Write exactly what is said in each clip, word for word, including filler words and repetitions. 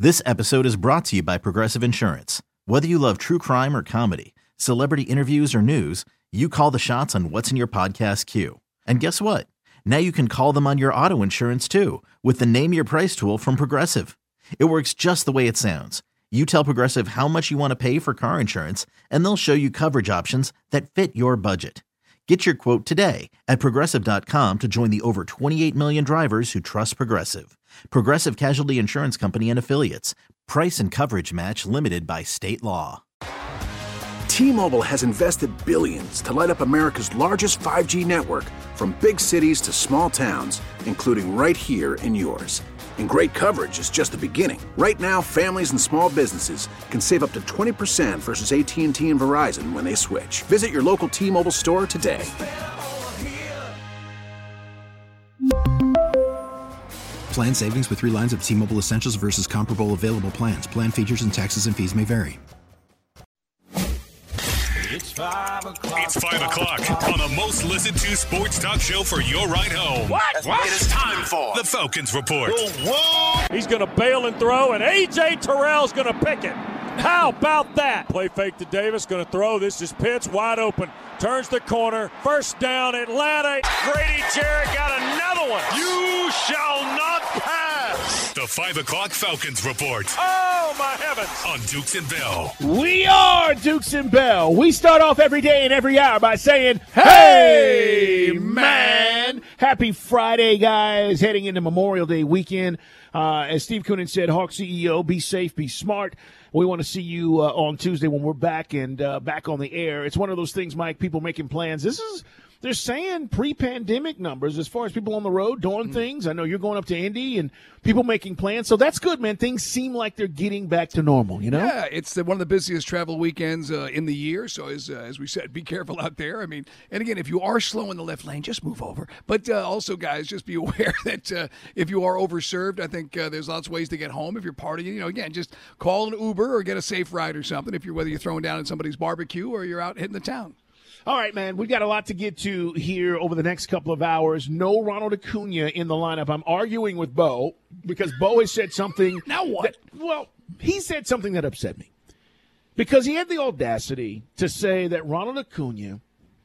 This episode is brought to you by Progressive Insurance. Whether you love true crime or comedy, celebrity interviews or news, you call the shots on what's in your podcast queue. And guess what? Now you can call them on your auto insurance too with the Name Your Price tool from Progressive. It works just the way it sounds. You tell Progressive how much you want to pay for car insurance, and they'll show you coverage options that fit your budget. Get your quote today at Progressive dot com to join the over twenty-eight million drivers who trust Progressive. Progressive Casualty Insurance Company and Affiliates. Price and coverage match limited by state law. T-Mobile has invested billions to light up America's largest five G network, from big cities to small towns, including right here in yours. And great coverage is just the beginning. Right now, families and small businesses can save up to twenty percent versus A T and T and Verizon when they switch. Visit your local T-Mobile store today. Plan savings with three lines of T-Mobile Essentials versus comparable available plans. Plan features and taxes and fees may vary. It's five o'clock. It's five o'clock on the most listened to sports talk show for your ride home. What? What? It is time for the Falcons Report. Whoa. He's going to bail and throw, and A J Terrell's going to pick it. How about that? Play fake to Davis, going to throw. This is Pitts, wide open. Turns the corner. First down, Atlanta. Grady Jarrett got another one. You shall not pass. The five o'clock Falcons Report. Oh, my heavens. On Dukes and Bell. We are Dukes and Bell. We start off every day and every hour by saying, hey, man. Happy Friday, guys. Heading into Memorial Day weekend. Uh, as Steve Koonin said, Hawk C E O, be safe, be smart. We want to see you uh, on Tuesday when we're back and uh, back on the air. It's one of those things, Mike, people making plans. This is, they're saying pre-pandemic numbers as far as people on the road doing mm. things. I know you're going up to Indy and people making plans. So that's good, man. Things seem like they're getting back to normal, you know? Yeah, it's the, one of the busiest travel weekends uh, in the year. So as uh, as we said, be careful out there. I mean, and again, if you are slow in the left lane, just move over. But uh, also, guys, just be aware that uh, if you are overserved, I think uh, there's lots of ways to get home. If you're partying, you know, again, just call an Uber or get a safe ride or something. If you're whether you're throwing down at somebody's barbecue or you're out hitting the town. All right, man, we've got a lot to get to here over the next couple of hours. No Ronald Acuna in the lineup. I'm arguing with Bo because Bo has said something. Now what? That, well, he said something that upset me because he had the audacity to say that Ronald Acuna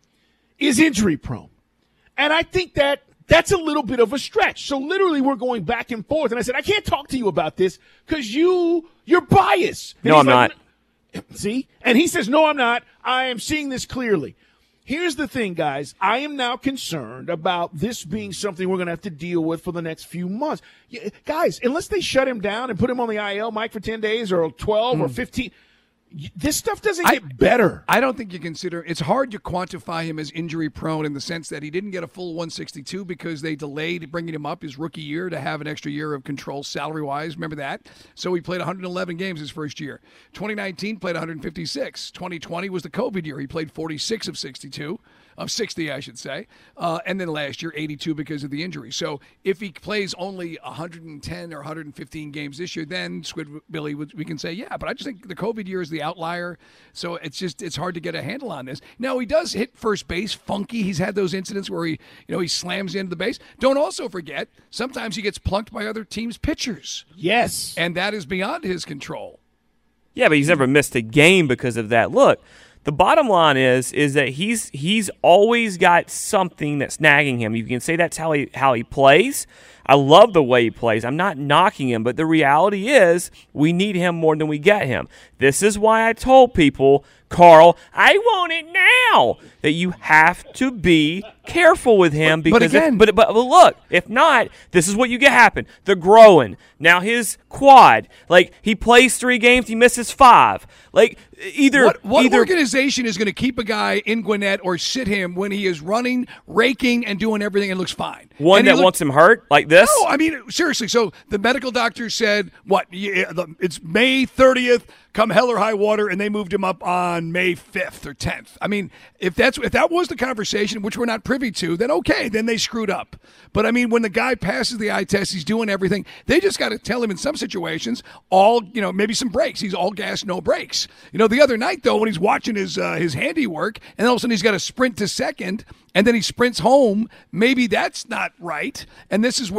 is injury prone. And I think that that's a little bit of a stretch. So literally we're going back and forth. And I said, I can't talk to you about this because you, you're biased. And no, I'm like, not. See? And he says, no, I'm not. I am seeing this clearly. Here's the thing, guys. I am now concerned about this being something we're going to have to deal with for the next few months. Yeah, guys, unless they shut him down and put him on the I L, Mike, for ten days or twelve mm. or fifteen, this stuff doesn't get I, better. I don't think you consider – it's hard to quantify him as injury-prone in the sense that he didn't get a full one sixty-two because they delayed bringing him up his rookie year to have an extra year of control salary-wise. Remember that? So he played one hundred eleven games his first year. twenty nineteen played one hundred fifty-six. twenty twenty was the COVID year. He played forty-six of sixty-two. Of sixty, I should say. Uh, and then last year, eighty-two because of the injury. So if he plays only one hundred ten or one hundred fifteen games this year, then Squid Billy, we can say, yeah. But I just think the COVID year is the outlier. So it's just, it's hard to get a handle on this. Now, he does hit first base funky. He's had those incidents where he, you know, he slams into the base. Don't also forget, sometimes he gets plunked by other teams' pitchers. Yes. And that is beyond his control. Yeah, but he's never missed a game because of that. Look, the bottom line is is that he's he's always got something that's nagging him. You can say that's how he how he plays. I love the way he plays. I'm not knocking him, but the reality is we need him more than we get him. This is why I told people, Carl, I want it now, that you have to be careful with him. Because but again, if, but, but but look, if not, this is what you get happen. The growing. Now his quad, like he plays three games, he misses five. Like either what, what either, organization is going to keep a guy in Gwinnett or sit him when he is running, raking, and doing everything and looks fine? One and that look, wants him hurt like this? No, I mean seriously. So the medical doctor said, "What? It's May thirtieth." Come hell or high water, and they moved him up on May fifth or tenth. I mean, if that's if that was the conversation, which we're not privy to, then okay, then they screwed up. But I mean, when the guy passes the eye test, he's doing everything. They just got to tell him in some situations, all you know, maybe some brakes. He's all gas, no brakes. You know, the other night though, when he's watching his uh, his handiwork, and all of a sudden he's got to sprint to second, and then he sprints home. Maybe that's not right. And this is where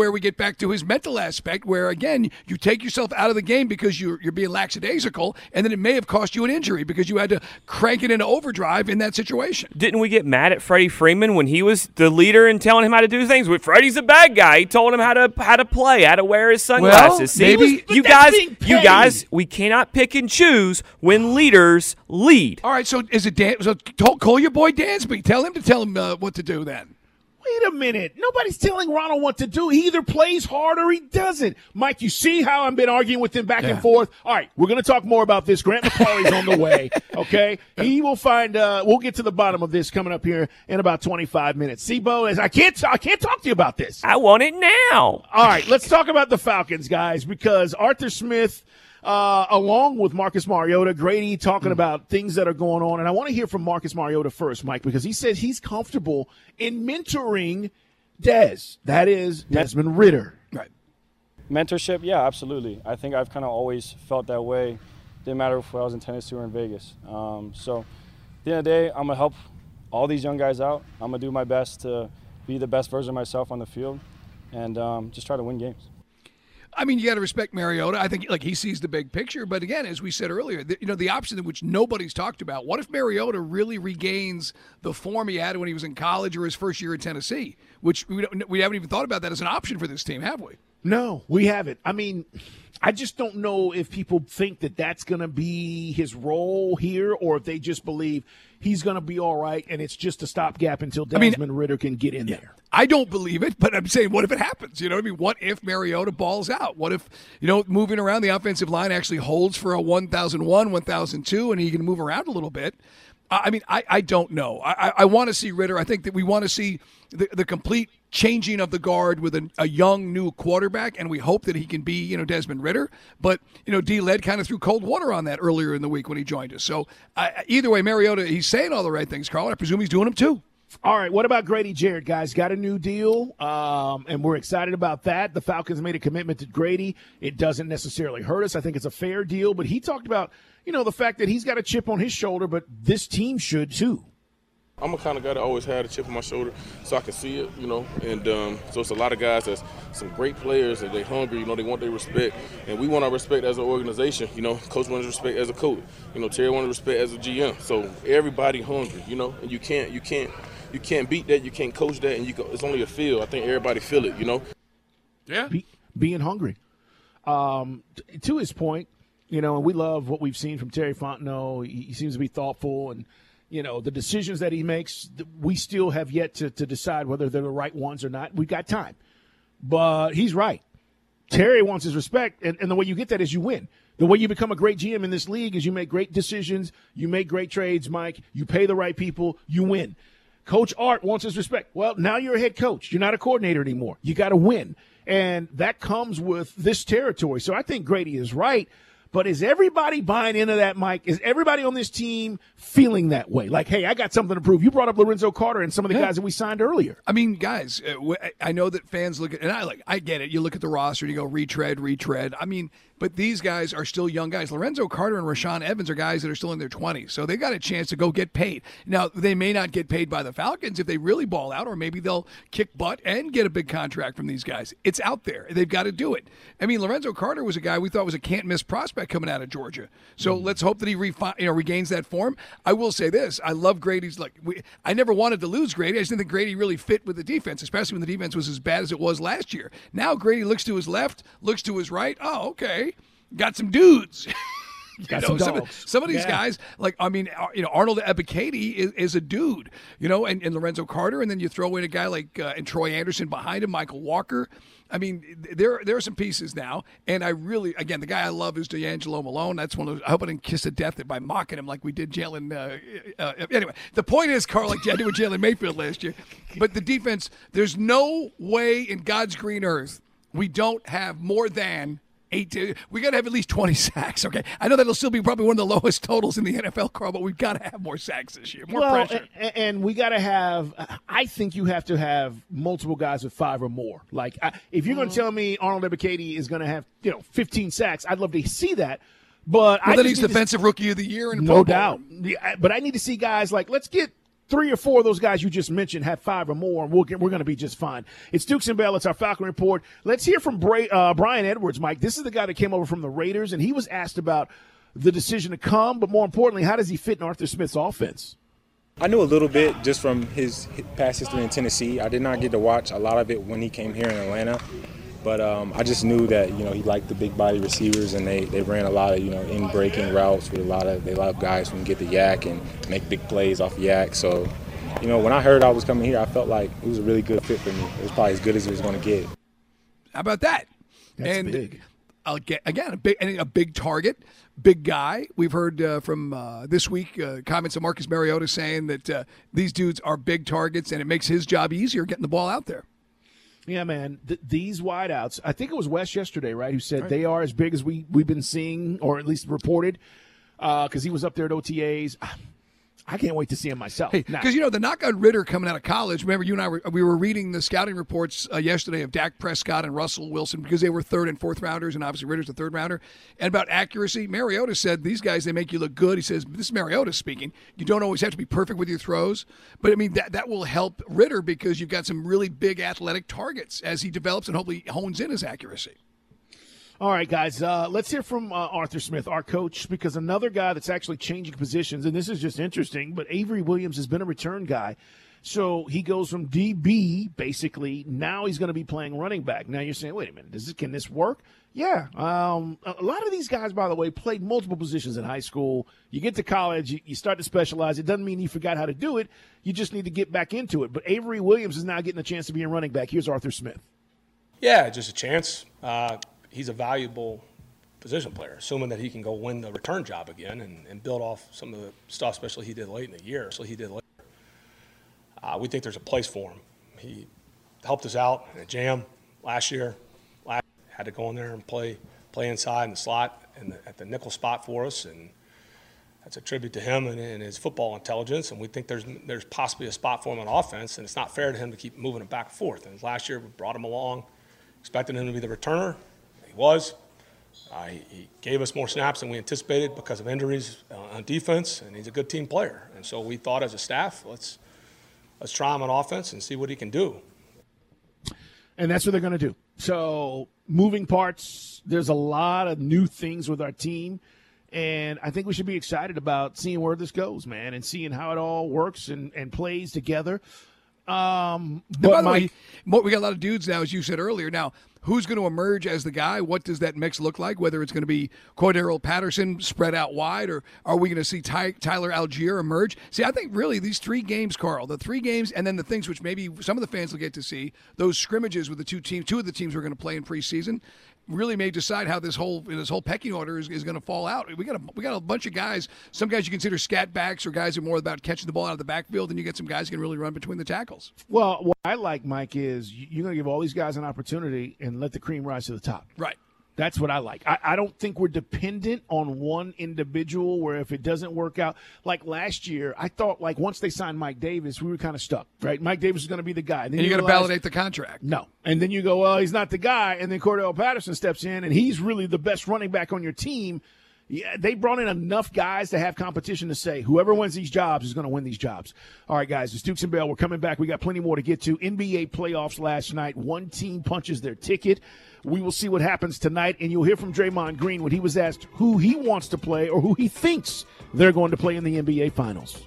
where we get back to his mental aspect, where, again, you take yourself out of the game because you're, you're being lackadaisical, and then it may have cost you an injury because you had to crank it into overdrive in that situation. Didn't we get mad at Freddie Freeman when he was the leader and telling him how to do things? Well, Freddie's a bad guy. He told him how to how to play, how to wear his sunglasses. Well, See, maybe, you guys, you guys, we cannot pick and choose when leaders lead. All right, so is it Dan? So call your boy Dansby. Tell him to tell him uh, what to do then. Wait a minute. Nobody's telling Ronald what to do. He either plays hard or he doesn't. Mike, you see how I've been arguing with him back yeah. and forth? All right, we're going to talk more about this. Grant McCauley's on the way, okay? He will find uh, – we'll get to the bottom of this coming up here in about twenty-five minutes. See, Bo, as I can't, I can't talk to you about this. I want it now. All right, let's talk about the Falcons, guys, because Arthur Smith – Uh, along with Marcus Mariota, Grady talking mm. about things that are going on. And I want to hear from Marcus Mariota first, Mike, because he says he's comfortable in mentoring Dez. That is Desmond Ridder. Right. Mentorship, yeah, absolutely. I think I've kind of always felt that way. Didn't matter if I was in Tennessee or in Vegas. Um, so at the end of the day, I'm going to help all these young guys out. I'm going to do my best to be the best version of myself on the field and um, just try to win games. I mean, you got to respect Mariota. I think like he sees the big picture. But again, as we said earlier, the, you know, the option which nobody's talked about. What if Mariota really regains the form he had when he was in college or his first year at Tennessee? Which we don't, we haven't even thought about that as an option for this team, have we? No, we haven't. I mean, I just don't know if people think that that's going to be his role here, or if they just believe he's going to be all right and it's just a stopgap until Desmond I mean, Ridder can get in yeah. there. I don't believe it, but I'm saying, what if it happens? You know what I mean? What if Mariota balls out? What if, you know, moving around the offensive line actually holds for a one thousand one, one thousand two, and he can move around a little bit? I mean, I, I don't know. I, I want to see Ridder. I think that we want to see the, the complete changing of the guard with a, a young new quarterback, and we hope that he can be, you know, Desmond Ridder. But, you know, D-Led kind of threw cold water on that earlier in the week when he joined us. So I, either way, Mariota, he's saying all the right things, Carl. I presume he's doing them too. All right, what about Grady Jarrett, guys? Got a new deal, um, and we're excited about that. The Falcons made a commitment to Grady. It doesn't necessarily hurt us. I think it's a fair deal. But he talked about, you know, the fact that he's got a chip on his shoulder, but this team should too. I'm a kind of guy that always had a chip on my shoulder so I can see it, you know. And um, so it's a lot of guys that's some great players and they hungry, you know, they want their respect. And we want our respect as an organization, you know. Coach wants respect as a coach. You know, Terry wants respect as a G M. So everybody hungry, you know. And you can't, you can't, you can't beat that. You can't coach that. And you can, it's only a feel. I think everybody feel it, you know. Yeah. Be, being hungry. Um, t- to his point, you know, and we love what we've seen from Terry Fontenot. He, he seems to be thoughtful and, you know, the decisions that he makes, we still have yet to, to decide whether they're the right ones or not. We've got time. But he's right. Terry wants his respect, and, and the way you get that is you win. The way you become a great G M in this league is you make great decisions, you make great trades, Mike, you pay the right people, you win. Coach Art wants his respect. Well, now you're a head coach. You're not a coordinator anymore. You got to win. And that comes with this territory. So I think Grady is right. But is everybody buying into that, Mike? Is everybody on this team feeling that way? Like, hey, I got something to prove. You brought up Lorenzo Carter and some of the yeah. guys that we signed earlier. I mean, guys, I know that fans look at, and I like, I get it. You look at the roster and you go retread, retread. I mean, but these guys are still young guys. Lorenzo Carter and Rashaan Evans are guys that are still in their twenties, so they got a chance to go get paid. Now, they may not get paid by the Falcons if they really ball out, or maybe they'll kick butt and get a big contract from these guys. It's out there. They've got to do it. I mean, Lorenzo Carter was a guy we thought was a can't-miss prospect coming out of Georgia. So mm. let's hope that he refi- you know, regains that form. I will say this. I love Grady's. Like, we, I never wanted to lose Grady. I just didn't think Grady really fit with the defense, especially when the defense was as bad as it was last year. Now Grady looks to his left, looks to his right. Oh, okay. Got some dudes. Got know, some, some, of, some of these yeah. guys, like, I mean, you know, Arnold Ebiketie is, is a dude, you know, and, and Lorenzo Carter, and then you throw in a guy like uh, and Troy Anderson behind him, Michael Walker. I mean, there there are some pieces now, and I really, again, the guy I love is D'Angelo Malone. That's one of those. I hope I didn't kiss a death by mocking him like we did Jalen. Uh, uh, anyway, the point is, Carl, like I did with Jalen Mayfield last year. But the defense, there's no way in God's green earth we don't have more than eight. We got to have at least twenty sacks. Okay, I know that'll still be probably one of the lowest totals in the N F L, Carl, but we've got to have more sacks this year, more well, pressure. And, and we got to have. I think you have to have multiple guys with five or more. Like, I, if you're going to tell me Arnold Ebiketie is going to have, you know, fifteen sacks, I'd love to see that. But well, I then he's defensive to, rookie of the year, and no doubt. Yeah, but I need to see guys like let's get three or four of those guys you just mentioned have five or more, and we'll get, we're going to be just fine. It's Dukes and Bell. It's our Falcon Report. Let's hear from Bra- uh, Brian Edwards, Mike. This is the guy that came over from the Raiders, and he was asked about the decision to come, but more importantly, how does he fit in Arthur Smith's offense? I knew a little bit just from his past history in Tennessee. I did not get to watch a lot of it when he came here in Atlanta, but um, I just knew that, you know, he liked the big body receivers, and they, they ran a lot of, you know, in breaking routes with a lot of they love guys who can get the yak and make big plays off yak. So, you know, when I heard I was coming here, I felt like it was a really good fit for me. It was probably as good as it was going to get. How about that? That's and big. I'll get, again, a big, a big target, big guy. We've heard uh, from uh, this week uh, comments of Marcus Mariota saying that uh, these dudes are big targets, and it makes his job easier getting the ball out there. Yeah, man, Th- these wideouts, I think it was Wes yesterday, right, who said Right. they are as big as we, we've been seeing, or at least reported, because uh, he was up there at O T As. I can't wait to see him myself. Because, Now- you know, the knock on Ritter coming out of college, remember you and I were, we were reading the scouting reports uh, yesterday of Dak Prescott and Russell Wilson because they were third and fourth rounders, and obviously Ritter's the third rounder. And about accuracy, Mariota said these guys, they make you look good. He says, this is Mariota speaking. You don't always have to be perfect with your throws. But, I mean, that, that will help Ritter because you've got some really big athletic targets as he develops and hopefully hones in his accuracy. All right, guys, uh, let's hear from uh, Arthur Smith, our coach, because another guy that's actually changing positions, and this is just interesting, but Avery Williams has been a return guy. So he goes from D B, basically, now he's going to be playing running back. Now you're saying, wait a minute, does this, can this work? Yeah. Um, a lot of these guys, by the way, played multiple positions in high school. You get to college, you, you start to specialize. It doesn't mean you forgot how to do it. You just need to get back into it. But Avery Williams is now getting a chance to be a running back. Here's Arthur Smith. Yeah, just a chance. Uh, he's a valuable position player, assuming that he can go win the return job again and, and build off some of the stuff, especially he did late in the year. So he did late. Uh, we think there's a place for him. He helped us out in a jam last year. Last, had to go in there and play play inside in the slot and at the nickel spot for us, and that's a tribute to him and, and his football intelligence. And we think there's there's possibly a spot for him on offense, and it's not fair to him to keep moving it back and forth. And last year we brought him along, expecting him to be the returner. He was. Uh, he, he gave us more snaps than we anticipated because of injuries uh, on defense, and he's a good team player. And so we thought as a staff, let's let's try him on offense and see what he can do. And that's what they're going to do. So moving parts, there's a lot of new things with our team, and I think we should be excited about seeing where this goes, man, and seeing how it all works and, and plays together. Um, but by the Mike, way, we got a lot of dudes now, as you said earlier. Now, who's going to emerge as the guy? What does that mix look like? Whether it's going to be Cordero Patterson spread out wide, or are we going to see Ty- Tyler Algier emerge? See, I think really these three games, Carl, the three games, and then the things which maybe some of the fans will get to see, those scrimmages with the two teams, two of the teams we're going to play in preseason, really may decide how this whole this whole pecking order is, is going to fall out. We got a we got a bunch of guys. Some guys you consider scat backs, or guys who are more about catching the ball out of the backfield, and you get some guys who can really run between the tackles. well, what I like, Mike, is you're going to give all these guys an opportunity and let the cream rise to the top. Right. That's what I like. I, I don't think we're dependent on one individual where if it doesn't work out, like last year, I thought like once they signed Mike Davis, we were kind of stuck, right? Mike Davis is going to be the guy. And, and you got to validate the contract. No. And then you go, well, he's not the guy. And then Cordell Patterson steps in, and he's really the best running back on your team. Yeah, they brought in enough guys to have competition to say whoever wins these jobs is going to win these jobs. All right, guys, it's Dukes and Bell. We're coming back. We got plenty more to get to. N B A playoffs last night. One team punches their ticket. We will see what happens tonight, and you'll hear from Draymond Green when he was asked who he wants to play or who he thinks they're going to play in the N B A Finals.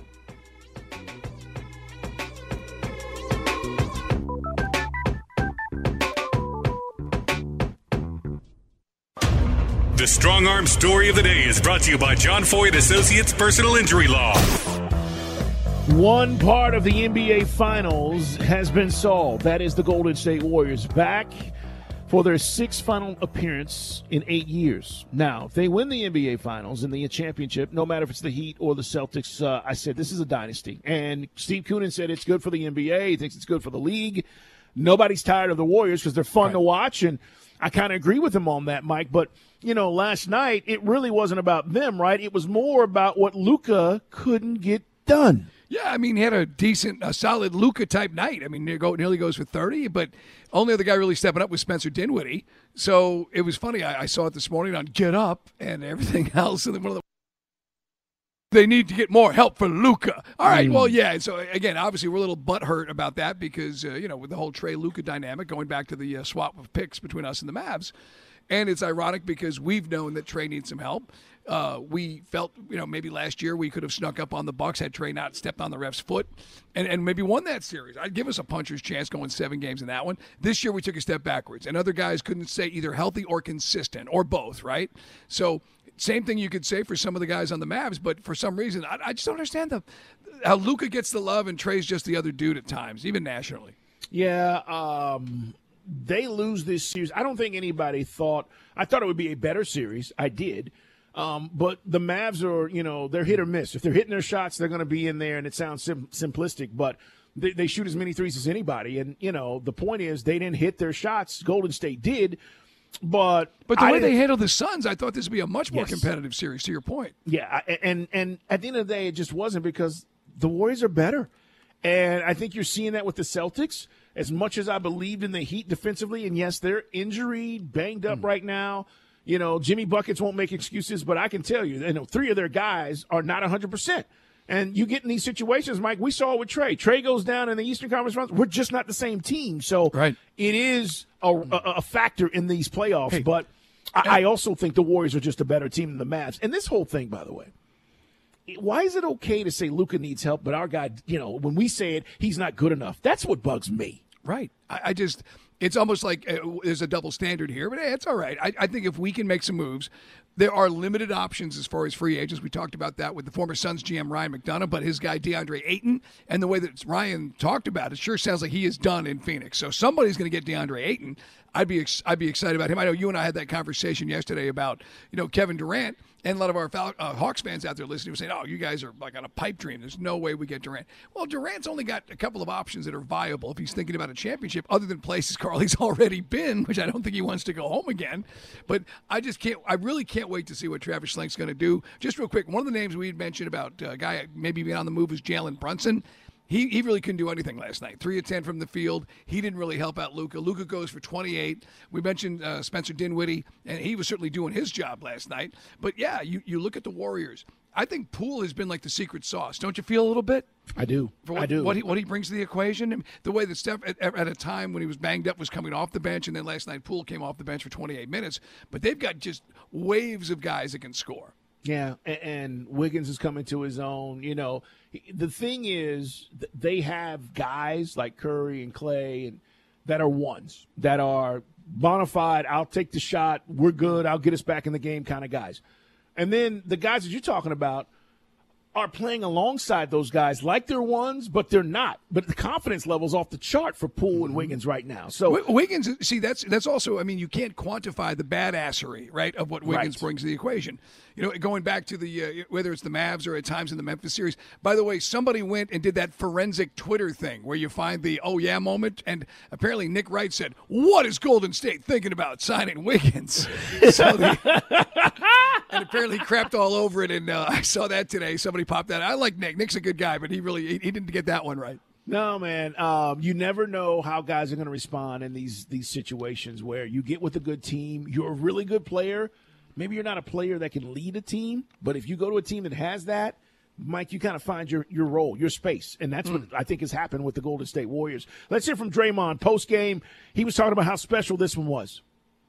The Strong Arm Story of the Day is brought to you by John Foy Associates Personal Injury Law. One part of the N B A Finals has been solved. That is the Golden State Warriors back for their sixth final appearance in eight years. Now, if they win the N B A Finals and the championship, no matter if it's the Heat or the Celtics, uh, I said this is a dynasty. And Steve Koonin said it's good for the N B A. He thinks it's good for the league. Nobody's tired of the Warriors because they're fun right. to watch, and I kind of agree with him on that, Mike. But, you know, last night it really wasn't about them, right? It was more about what Luka couldn't get done. Yeah, I mean, he had a decent, a solid Luka-type night. I mean, nearly goes for thirty, but only other guy really stepping up was Spencer Dinwiddie. So it was funny. I, I saw it this morning on Get Up and everything else. And then one of the They need to get more help for Luka. All right, well, yeah. So, again, obviously we're a little butthurt about that because, uh, you know, with the whole Trae-Luka dynamic, going back to the uh, swap of picks between us and the Mavs. And it's ironic because we've known that Trae needs some help. Uh, we felt, you know, maybe last year we could have snuck up on the Bucks had Trae not stepped on the ref's foot and, and maybe won that series. I'd give us a puncher's chance going seven games in that one. This year we took a step backwards, and other guys couldn't stay either healthy or consistent or both, right? So same thing you could say for some of the guys on the Mavs, but for some reason I, I just don't understand the how Luka gets the love and Trae's just the other dude at times, even nationally. Yeah, um, they lose this series. I don't think anybody thought – I thought it would be a better series. I did. Um, but the Mavs are, you know, they're hit or miss. If they're hitting their shots, they're going to be in there, and it sounds sim- simplistic, but they, they shoot as many threes as anybody. And, you know, the point is they didn't hit their shots. Golden State did. But but the I way they handled the Suns, I thought this would be a much more Yes. competitive series, to your point. Yeah, I- and and at the end of the day, it just wasn't because the Warriors are better. And I think you're seeing that with the Celtics. As much as I believed in the Heat defensively, and yes, they're injured, banged up mm. right now. You know, Jimmy Buckets won't make excuses, but I can tell you, you know, three of their guys are not one hundred percent. And you get in these situations, Mike, we saw it with Trae. Trae goes down in the Eastern Conference Finals. We're just not the same team. So right. it is a, a, a factor in these playoffs. Hey. But I, I also think the Warriors are just a better team than the Mavs. And this whole thing, by the way, why is it okay to say Luka needs help, but our guy, you know, when we say it, he's not good enough? That's what bugs me. Right. I, I just – it's almost like uh, there's a double standard here, but hey, it's all right. I, I think if we can make some moves, there are limited options as far as free agents. We talked about that with the former Suns G M Ryan McDonough, but his guy DeAndre Ayton, and the way that Ryan talked about it sure sounds like he is done in Phoenix. So somebody's going to get DeAndre Ayton. I'd be ex- I'd be excited about him. I know you and I had that conversation yesterday about, you know, Kevin Durant. And a lot of our Fal- uh, Hawks fans out there listening were saying, oh, you guys are like on a pipe dream. There's no way we get Durant. Well, Durant's only got a couple of options that are viable if he's thinking about a championship, other than places Carl he's already been, which I don't think he wants to go home again. But I just can't – I really can't wait to see what Travis Schlenk's going to do. Just real quick, one of the names we had mentioned about a guy maybe being on the move was Jalen Brunson. He he really couldn't do anything last night. Three of ten from the field. He didn't really help out Luka. Luka goes for twenty-eight. We mentioned uh, Spencer Dinwiddie, and he was certainly doing his job last night. But, yeah, you, you look at the Warriors. I think Poole has been like the secret sauce. Don't you feel a little bit? I do. For what, I do. What he, what he brings to the equation. The way that Steph, at, at a time when he was banged up, was coming off the bench, and then last night Poole came off the bench for twenty-eight minutes. But they've got just waves of guys that can score. Yeah, and, and Wiggins is coming to his own. You know, the thing is, they have guys like Curry and Clay and that are ones, that are bona fide, I'll take the shot, we're good, I'll get us back in the game kind of guys. And then the guys that you're talking about are playing alongside those guys like they're ones, but they're not. But the confidence level's off the chart for Poole and Wiggins right now. So w- Wiggins, see, that's that's also, I mean, you can't quantify the badassery, right, of what Wiggins Right. brings to the equation. You know, going back to the, uh, whether it's the Mavs or at times in the Memphis series. By the way, somebody went and did that forensic Twitter thing where you find the oh yeah moment, and apparently Nick Wright said, what is Golden State thinking about signing Wiggins? So the, and apparently he crapped all over it, and uh, I saw that today. Somebody popped that. I like Nick. Nick's a good guy, but he really he, he didn't get that one right. No, man. Um, you never know how guys are going to respond in these these situations where you get with a good team. You're a really good player. Maybe you're not a player that can lead a team, but if you go to a team that has that, Mike, you kind of find your, your role, your space, and that's mm. what I think has happened with the Golden State Warriors. Let's hear from Draymond post-game. He was talking about how special this one was.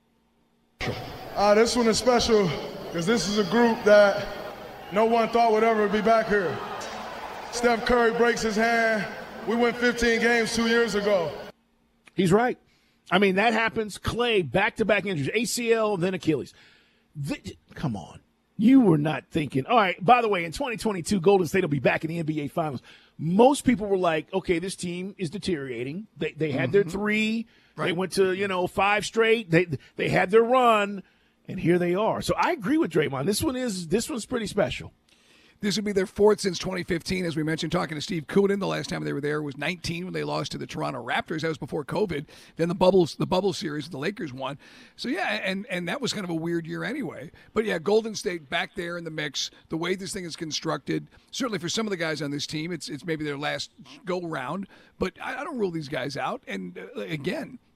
Uh, this one is special because this is a group that no one thought would ever be back here. Steph Curry breaks his hand. We went fifteen games two years ago. He's right. I mean, that happens. Clay, back-to-back injuries, A C L, then Achilles. The, come on. You were not thinking, all right, by the way, in twenty twenty-two, Golden State will be back in the N B A Finals. Most people were like, okay, this team is deteriorating. They they had mm-hmm. their three. Right. They went to, you know, five straight. They they had their run, and here they are. So I agree with Draymond. This one is this one's pretty special. This would be their fourth since twenty fifteen. As we mentioned, talking to Steve Koonin, the last time they were there was nineteen when they lost to the Toronto Raptors. That was before COVID. Then the bubbles, the bubble series, the Lakers won. So, yeah, and, and that was kind of a weird year anyway. But, yeah, Golden State back there in the mix, the way this thing is constructed, certainly for some of the guys on this team, it's it's maybe their last go-round. But I, I don't rule these guys out. And, uh, again,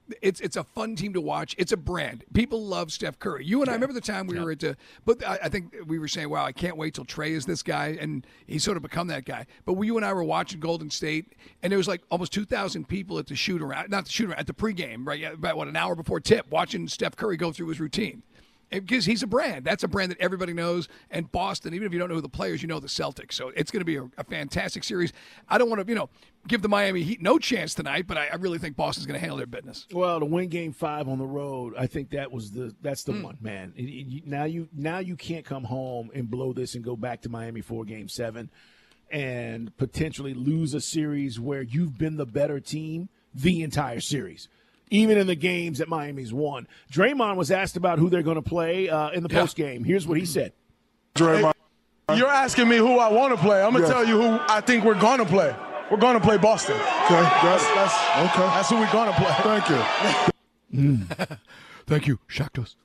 it's it's a fun team to watch. It's a brand. People love Steph Curry. You and I remember the time we yeah. were at the, but I, I think we were saying, wow, I can't wait till Trey is this guy, and he's sort of become that guy. But we, you and I were watching Golden State, and there was like almost two thousand people at the shoot around, not the shoot around, at the pregame, right? About what, an hour before tip, watching Steph Curry go through his routine. Because he's a brand. That's a brand that everybody knows. And Boston, even if you don't know who the players, you know the Celtics. So it's going to be a, a fantastic series. I don't want to, you know, give the Miami Heat no chance tonight, but I, I really think Boston's going to handle their business. Well, to win Game Five on the road, I think that was the that's the Mm. one, man. It- it- now you now you can't come home and blow this and go back to Miami for Game Seven and potentially lose a series where you've been the better team the entire series. Even in the games that Miami's won. Draymond was asked about who they're going to play uh, in the Yeah. postgame. Here's what he said. Draymond. You're asking me who I want to play. I'm going to Yes. tell you who I think we're going to play. We're going to play Boston. Okay. That's, that's, okay. That's who we're going to play. Thank you. Thank you. Shocked us.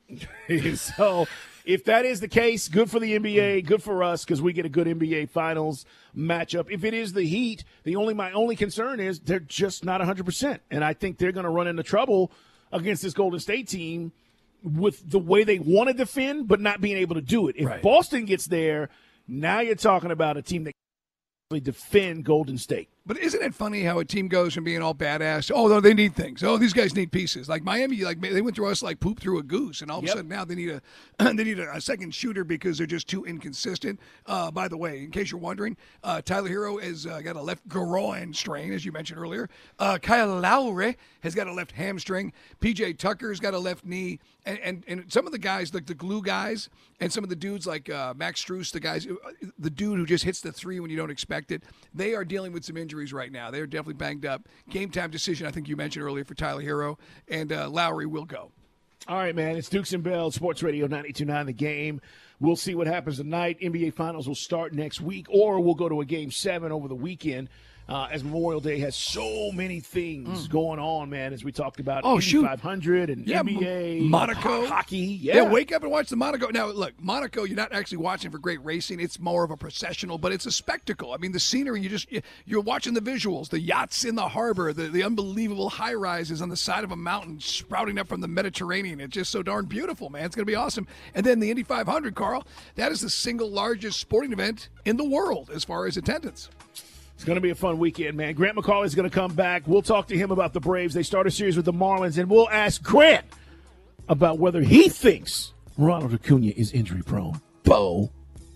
So if that is the case, good for the N B A, good for us because we get a good N B A Finals matchup. If it is the Heat, the only my only concern is they're just not one hundred percent. And I think they're going to run into trouble against this Golden State team with the way they want to defend but not being able to do it. If Right. Boston gets there, now you're talking about a team that can actually defend Golden State. But isn't it funny how a team goes from being all badass? Oh, no, they need things. Oh, these guys need pieces. Like Miami, like they went through us like poop through a goose, and all of Yep. a sudden now they need a they need a, a second shooter because they're just too inconsistent. Uh, by the way, in case you're wondering, uh, Tyler Hero has uh, got a left groin strain, as you mentioned earlier. Uh, Kyle Lowry has got a left hamstring. P J Tucker's got a left knee, and and, and some of the guys, like the glue guys, and some of the dudes like uh, Max Strus, the guys, the dude who just hits the three when you don't expect it, they are dealing with some injuries right now. They're definitely banged up. Game time decision, I think you mentioned earlier, for Tyler Hero, and uh, Lowry will go. All right, man. It's Dukes and Bell, Sports Radio ninety-two point nine The Game. We'll see what happens tonight. N B A Finals will start next week, or we'll go to a Game seven over the weekend uh, as Memorial Day has so many things Mm. going on, man, as we talked about Oh, shoot. five hundred and Yeah, N B A, Monaco. hockey. Yeah. Yeah. wake up and watch the Monaco. Now, look, Monaco, you're not actually watching for great racing. It's more of a processional, but it's a spectacle. I mean, the scenery, you just, you're watching the visuals, the yachts in the harbor, the, the unbelievable high rises on the side of a mountain sprouting up from the Mediterranean. It's just so darn beautiful, man. It's going to be awesome. And then the Indy five hundred, Carl, that is the single largest sporting event in the world as far as attendance. It's going to be a fun weekend, man. Grant McCauley is going to come back. We'll talk to him about the Braves. They start a series with the Marlins, and we'll ask Grant about whether he thinks Ronald Acuna is injury prone. Bo.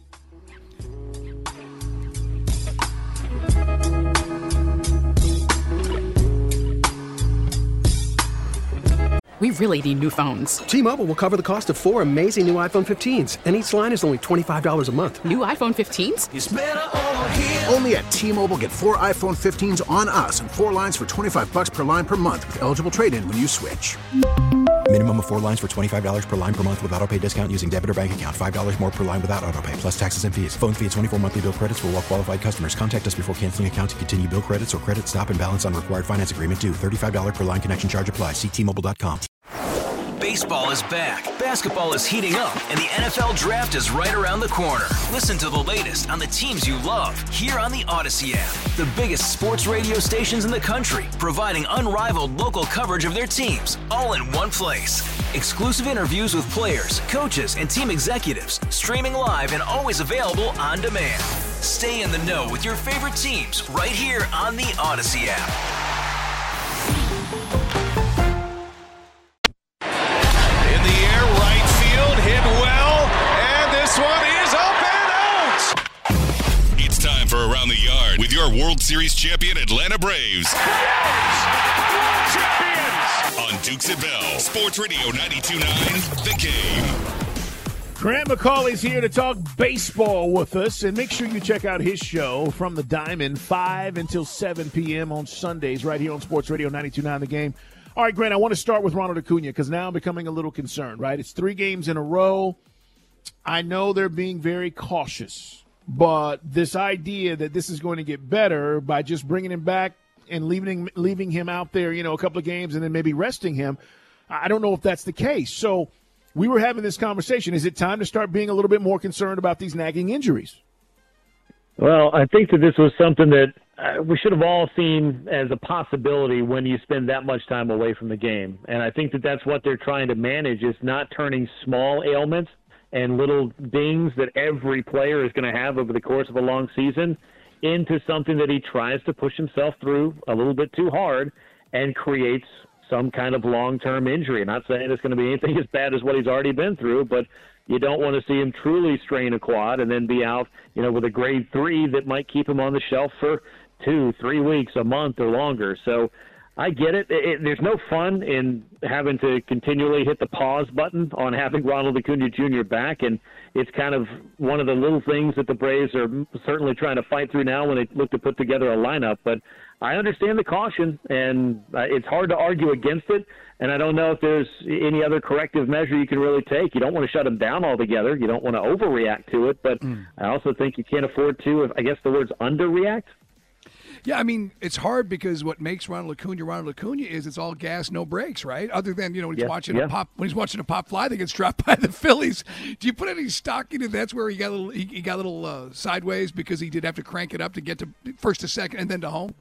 We really need new phones. T-Mobile will cover the cost of four amazing new iPhone fifteens, and each line is only twenty-five dollars a month. New iPhone fifteens? It's better over here. Only at T-Mobile, get four iPhone fifteens on us and four lines for twenty-five bucks per line per month with eligible trade-in when you switch. Minimum of four lines for twenty-five dollars per line per month with autopay discount using debit or bank account. five dollars more per line without autopay, plus taxes and fees. Phone fee at twenty-four monthly bill credits for well-qualified customers. Contact us before canceling account to continue bill credits or credit stop and balance on required finance agreement due. thirty-five dollars per line connection charge applies. See T Mobile dot com. Baseball is back, basketball is heating up, and the N F L Draft is right around the corner. Listen to the latest on the teams you love here on the Odyssey app. The biggest sports radio stations in the country, providing unrivaled local coverage of their teams, all in one place. Exclusive interviews with players, coaches, and team executives, streaming live and always available on demand. Stay in the know with your favorite teams right here on the Odyssey app. It's time for Around the Yard with your World Series champion Atlanta Braves. World champions! On Dukes and Bell, Sports Radio ninety-two point nine, The Game. Grant McCauley's here to talk baseball with us, and make sure you check out his show From the Diamond, five until seven p.m. on Sundays right here on Sports Radio ninety-two point nine, The Game. All right, Grant, I want to start with Ronald Acuna because now I'm becoming a little concerned, right? It's three games in a row. I know they're being very cautious, but this idea that this is going to get better by just bringing him back and leaving leaving him out there, you know, a couple of games and then maybe resting him, I don't know if that's the case. So we were having this conversation. Is it time to start being a little bit more concerned about these nagging injuries? Well, I think that this was something that uh, we should have all seen as a possibility when you spend that much time away from the game. And I think that that's what they're trying to manage, is not turning small ailments and little dings that every player is going to have over the course of a long season into something that he tries to push himself through a little bit too hard and creates some kind of long-term injury. I'm not saying it's going to be anything as bad as what he's already been through, but you don't want to see him truly strain a quad and then be out, you know, with a grade three that might keep him on the shelf for two, three weeks, a month or longer. So I get it. It, it. There's no fun in having to continually hit the pause button on having Ronald Acuna Junior back, and it's kind of one of the little things that the Braves are certainly trying to fight through now when they look to put together a lineup. But I understand the caution, and it's hard to argue against it, and I don't know if there's any other corrective measure you can really take. You don't want to shut him down altogether. You don't want to overreact to it, but mm. I also think you can't afford to, if I guess the word's underreact. Yeah, I mean, it's hard because what makes Ronald Acuna Ronald Acuna is it's all gas, no brakes, right? Other than, you know, when he's yeah, watching yeah. a pop when he's watching a pop fly that gets dropped by the Phillies. Do you put any stock into that's where he got a little he, he got a little uh, sideways because he did have to crank it up to get to first to second and then to home?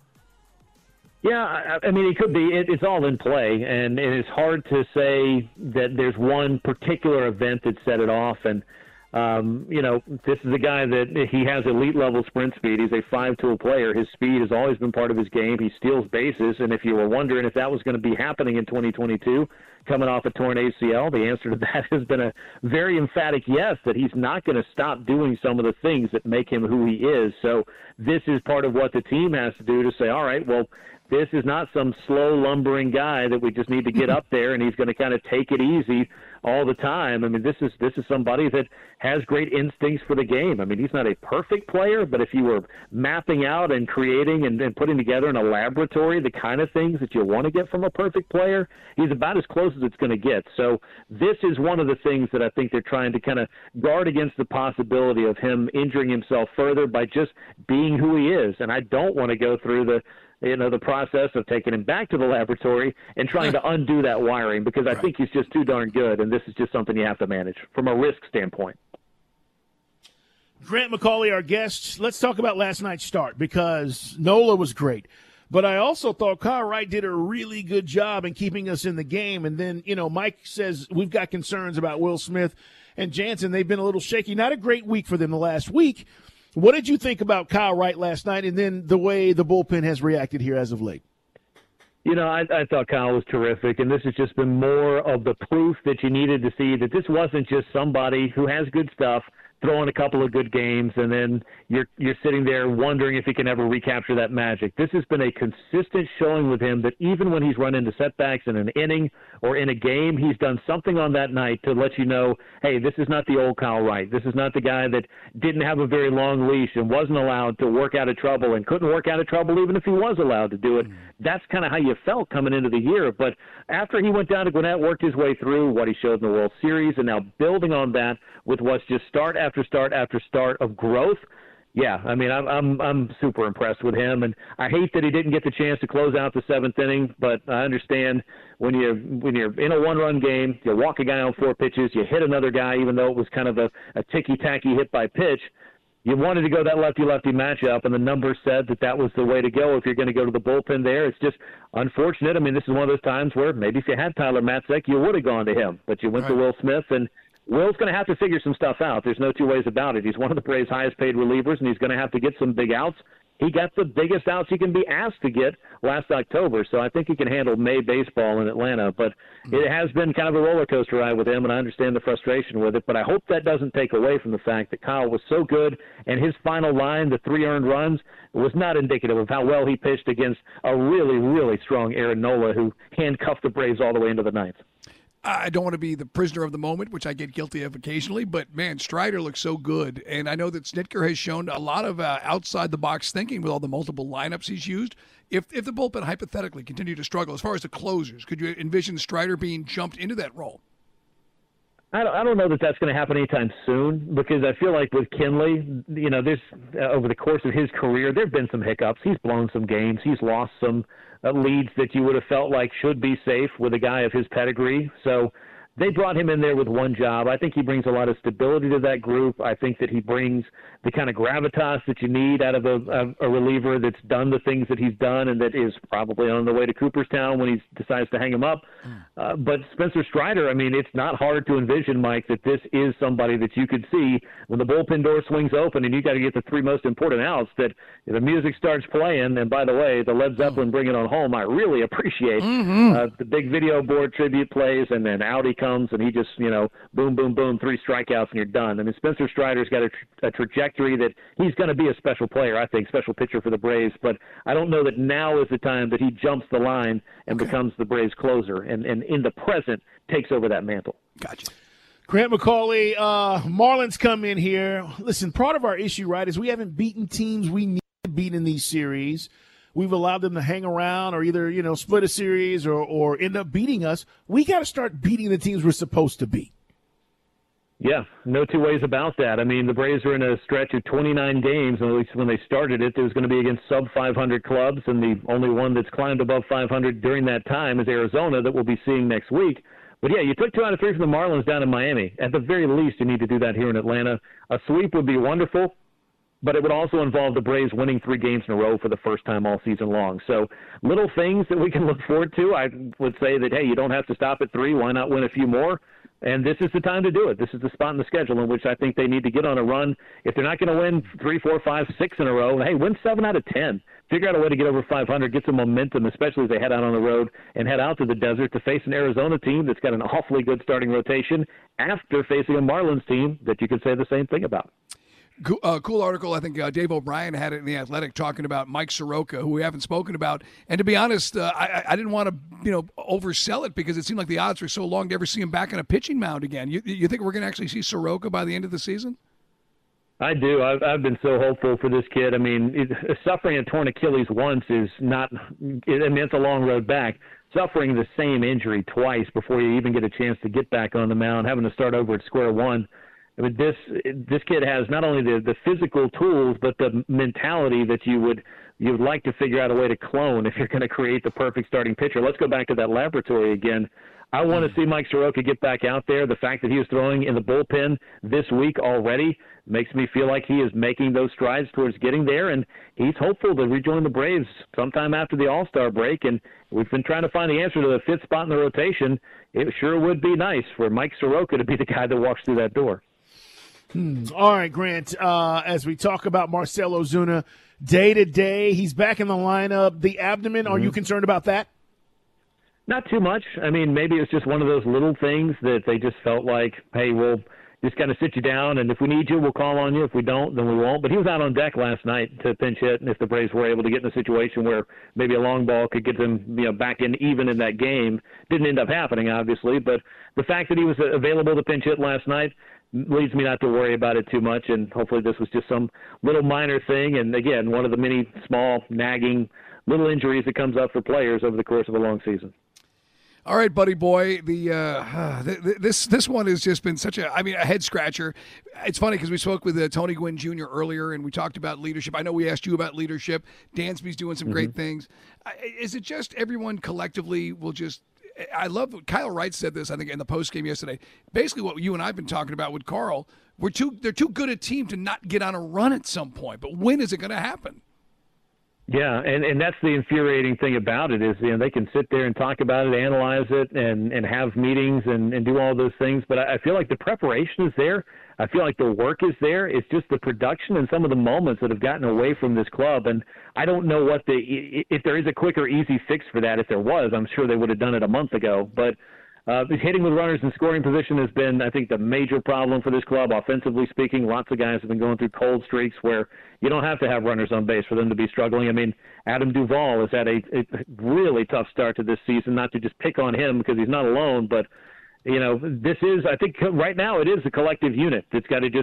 Yeah, I, I mean, it could be. It, it's all in play, and it is hard to say that there's one particular event that set it off. And Um, you know, this is a guy that he has elite level sprint speed. He's a five-tool player. His speed has always been part of his game. He steals bases. And if you were wondering if that was going to be happening in twenty twenty-two, coming off a torn A C L, the answer to that has been a very emphatic yes, that he's not going to stop doing some of the things that make him who he is. So this is part of what the team has to do to say, all right, well, this is not some slow, lumbering guy that we just need to get up there and he's going to kind of take it easy all the time. I mean, this is this is somebody that has great instincts for the game. I mean, he's not a perfect player, but if you were mapping out and creating and, and putting together in a laboratory the kind of things that you want to get from a perfect player, he's about as close as it's going to get. So this is one of the things that I think they're trying to kind of guard against the possibility of him injuring himself further by just being who he is. And I don't want to go through the you know, the process of taking him back to the laboratory and trying to undo that wiring, because I right. think he's just too darn good, and this is just something you have to manage from a risk standpoint. Grant McAuley, our guest. Let's talk about last night's start, because Nola was great. But I also thought Kyle Wright did a really good job in keeping us in the game. And then, you know, Mike says we've got concerns about Will Smith and Jansen. They've been a little shaky. Not a great week for them the last week. What did you think about Kyle Wright last night, and then the way the bullpen has reacted here as of late? You know, I, I thought Kyle was terrific, and this has just been more of the proof that you needed to see that this wasn't just somebody who has good stuff, throwing a couple of good games, and then you're you're sitting there wondering if he can ever recapture that magic. This has been a consistent showing with him that even when he's run into setbacks in an inning or in a game, he's done something on that night to let you know, hey, this is not the old Kyle Wright. This is not the guy that didn't have a very long leash and wasn't allowed to work out of trouble and couldn't work out of trouble even if he was allowed to do it. Mm. That's kind of how you felt coming into the year. But after he went down to Gwinnett, worked his way through what he showed in the World Series, and now building on that with what's just start after start after start of growth, yeah, I mean, I'm I'm I'm super impressed with him, and I hate that he didn't get the chance to close out the seventh inning. But I understand when you when you're in a one-run game, you walk a guy on four pitches, you hit another guy, even though it was kind of a, a ticky-tacky hit by pitch. You wanted to go that lefty-lefty matchup, and the numbers said that that was the way to go if you're going to go to the bullpen there. It's just unfortunate. I mean, this is one of those times where maybe if you had Tyler Matzek, you would have gone to him, but you went right. to Will Smith, and Will's going to have to figure some stuff out. There's no two ways about it. He's one of the Braves' highest-paid relievers, and he's going to have to get some big outs. He got the biggest outs he can be asked to get last October, so I think he can handle May baseball in Atlanta. But it has been kind of a roller coaster ride with him, and I understand the frustration with it. But I hope that doesn't take away from the fact that Kyle was so good, and his final line, the three earned runs, was not indicative of how well he pitched against a really, really strong Aaron Nola, who handcuffed the Braves all the way into the ninth. I don't want to be the prisoner of the moment, which I get guilty of occasionally, but, man, Strider looks so good. And I know that Snitker has shown a lot of uh, outside-the-box thinking with all the multiple lineups he's used. If if the bullpen hypothetically continued to struggle, as far as the closers, could you envision Strider being jumped into that role? I don't, I don't know that that's going to happen anytime soon, because I feel like with Kenley, you know, there's uh, over the course of his career, there have been some hiccups. He's blown some games. He's lost some uh, leads that you would have felt like should be safe with a guy of his pedigree. So they brought him in there with one job. I think he brings a lot of stability to that group. I think that he brings the kind of gravitas that you need out of a, a, a reliever that's done the things that he's done and that is probably on the way to Cooperstown when he decides to hang him up. Uh, but Spencer Strider, I mean, it's not hard to envision, Mike, that this is somebody that you could see when the bullpen door swings open and you got to get the three most important outs, that the music starts playing. And by the way, the Led Zeppelin Bring It On Home, I really appreciate. Mm-hmm. Uh, the big video board tribute plays, and then out he comes, and he just, you know, boom, boom, boom, three strikeouts, and you're done. I mean, Spencer Strider's got a, tra- a trajectory that he's going to be a special player, I think, special pitcher for the Braves, but I don't know that now is the time that he jumps the line and okay. becomes the Braves closer, and, and in the present takes over that mantle. Gotcha. Grant McCauley, uh, Marlins come in here. Listen, part of our issue, right, is we haven't beaten teams we need to beat in these series. We've allowed them to hang around or either, you know, split a series or, or end up beating us. We got to start beating the teams we're supposed to beat. Yeah, no two ways about that. I mean, the Braves are in a stretch of twenty-nine games, and at least when they started it, it was going to be against sub five hundred clubs, and the only one that's climbed above five hundred during that time is Arizona that we'll be seeing next week. But, yeah, you took two out of three from the Marlins down in Miami. At the very least, you need to do that here in Atlanta. A sweep would be wonderful, but it would also involve the Braves winning three games in a row for the first time all season long. So little things that we can look forward to. I would say that, hey, you don't have to stop at three. Why not win a few more? And this is the time to do it. This is the spot in the schedule in which I think they need to get on a run. If they're not going to win three, four, five, six in a row, hey, win seven out of ten. Figure out a way to get over five hundred, get some momentum, especially as they head out on the road and head out to the desert to face an Arizona team that's got an awfully good starting rotation after facing a Marlins team that you could say the same thing about. Cool, uh, cool article. I think uh, Dave O'Brien had it in The Athletic talking about Mike Soroka, who we haven't spoken about. And to be honest, uh, I, I didn't want to, you know, oversell it because it seemed like the odds were so long to ever see him back on a pitching mound again. You, you think we're going to actually see Soroka by the end of the season? I do. I've, I've been so hopeful for this kid. I mean, it, suffering a torn Achilles once is not – I mean, it's a long road back. Suffering the same injury twice before you even get a chance to get back on the mound, having to start over at square one – I mean, this this kid has not only the, the physical tools, but the mentality that you would you would like to figure out a way to clone if you're going to create the perfect starting pitcher. Let's go back to that laboratory again. I want to see Mike Soroka get back out there. The fact that he is throwing in the bullpen this week already makes me feel like he is making those strides towards getting there, and he's hopeful to rejoin the Braves sometime after the All-Star break. And we've been trying to find the answer to the fifth spot in the rotation. It sure would be nice for Mike Soroka to be the guy that walks through that door. Hmm. All right, Grant, uh, as we talk about Marcell Ozuna day-to-day, he's back in the lineup. The abdomen, mm-hmm. Are you concerned about that? Not too much. I mean, maybe it's just one of those little things that they just felt like, hey, we'll just kind of sit you down, and if we need you, we'll call on you. If we don't, then we won't. But he was out on deck last night to pinch hit, and if the Braves were able to get in a situation where maybe a long ball could get them, you know, back in even in that game, didn't end up happening, obviously. But the fact that he was available to pinch hit last night leads me not to worry about it too much, and hopefully this was just some little minor thing. And, again, one of the many small, nagging little injuries that comes up for players over the course of a long season. All right, buddy boy. The uh, th- th- this this one has just been such a I mean a head scratcher. It's funny because we spoke with uh, Tony Gwynn Junior earlier, and we talked about leadership. I know we asked you about leadership. Dansby's doing some mm-hmm. great things. Uh, is it just everyone collectively will just? I love Kyle Wright said this, I think, in the post game yesterday. Basically, what you and I've been talking about with Carl, we're too they're too good a team to not get on a run at some point. But when is it going to happen? Yeah, and, and that's the infuriating thing about it is, you know, they can sit there and talk about it, analyze it, and, and have meetings and, and do all those things. But I feel like the preparation is there. I feel like the work is there. It's just the production and some of the moments that have gotten away from this club. And I don't know what the if there is a quick or easy fix for that. If there was, I'm sure they would have done it a month ago. But Uh, hitting with runners in scoring position has been, I think, the major problem for this club. Offensively speaking, lots of guys have been going through cold streaks where you don't have to have runners on base for them to be struggling. I mean, Adam Duvall has had a, a really tough start to this season, not to just pick on him because he's not alone, but, you know, this is, I think right now it is a collective unit that's got to just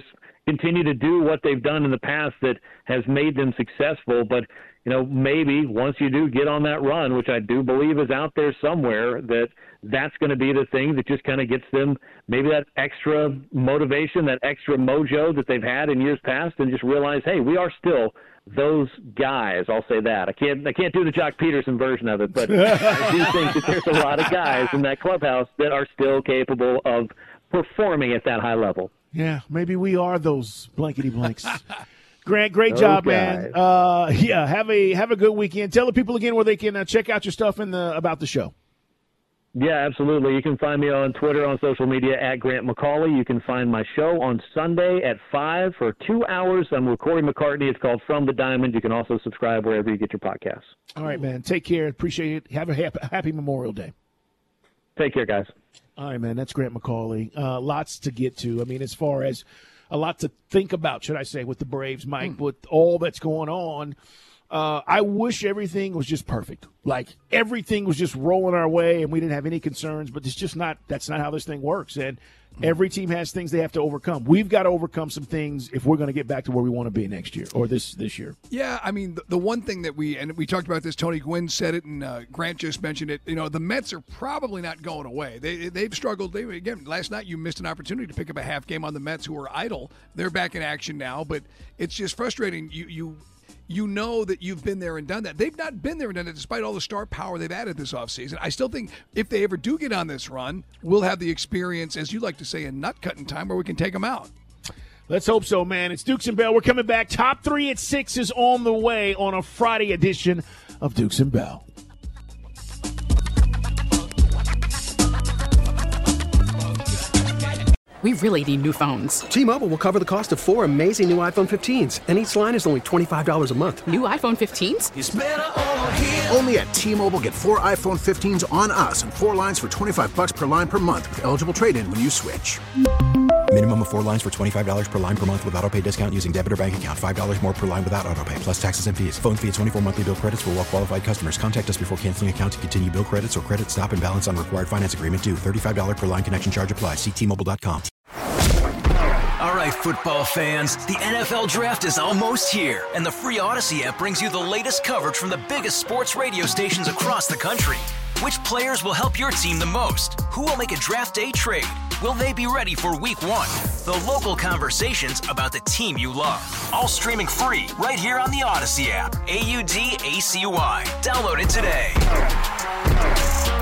continue to do what they've done in the past that has made them successful. But, you know, maybe once you do get on that run, which I do believe is out there somewhere, that that's going to be the thing that just kind of gets them maybe that extra motivation, that extra mojo that they've had in years past, and just realize, hey, we are still those guys. I'll say that. I can't I can't do the Jock Peterson version of it, but I do think that there's a lot of guys in that clubhouse that are still capable of performing at that high level. Yeah, maybe we are those blankety blanks. Grant, great job, okay. man. Uh, yeah, have a have a good weekend. Tell the people again where they can uh, check out your stuff in the about the show. Yeah, absolutely. You can find me on Twitter, on social media, at Grant McCauley. You can find my show on Sunday at five for two hours. I'm with Corey McCartney. It's called From the Diamond. You can also subscribe wherever you get your podcasts. All right, man. Take care. Appreciate it. Have a happy, happy Memorial Day. Take care, guys. All right, man. That's Grant McCauley. Uh, lots to get to. I mean, as far as a lot to think about, should I say, with the Braves, Mike, with all that's going on. Uh, I wish everything was just perfect. Like everything was just rolling our way and we didn't have any concerns, but it's just not, that's not how this thing works. And every team has things they have to overcome. We've got to overcome some things if we're going to get back to where we want to be next year or this, this year. Yeah. I mean, the, the one thing that we, and we talked about this, Tony Gwynn said it and uh, Grant just mentioned it, you know, the Mets are probably not going away. They, they've struggled. They, again, last night you missed an opportunity to pick up a half game on the Mets who were idle. They're back in action now, but it's just frustrating. You, you, You know that you've been there and done that. They've not been there and done it despite all the star power they've added this offseason. I still think if they ever do get on this run, we'll have the experience, as you like to say, in nut-cutting time where we can take them out. Let's hope so, man. It's Dukes and Bell. We're coming back. Top three at six is on the way on a Friday edition of Dukes and Bell. We really need new phones. T-Mobile will cover the cost of four amazing new iPhone fifteens, and each line is only twenty-five dollars a month. New iPhone fifteens? It's better over here. Only at T-Mobile, get four iPhone fifteens on us and four lines for twenty-five dollars per line per month with eligible trade-in when you switch. Minimum of four lines for twenty-five dollars per line per month with autopay discount using debit or bank account. five dollars more per line without autopay, plus taxes and fees. Phone fee at twenty-four monthly bill credits for well-qualified customers. Contact us before canceling account to continue bill credits or credit stop and balance on required finance agreement due. thirty-five dollars per line connection charge applies. See T Mobile dot com. All right, football fans, the N F L Draft is almost here, and the free Odyssey app brings you the latest coverage from the biggest sports radio stations across the country. Which players will help your team the most? Who will make a draft day trade? Will they be ready for week one? The local conversations about the team you love. All streaming free right here on the Odyssey app. A U D A C Y. Download it today.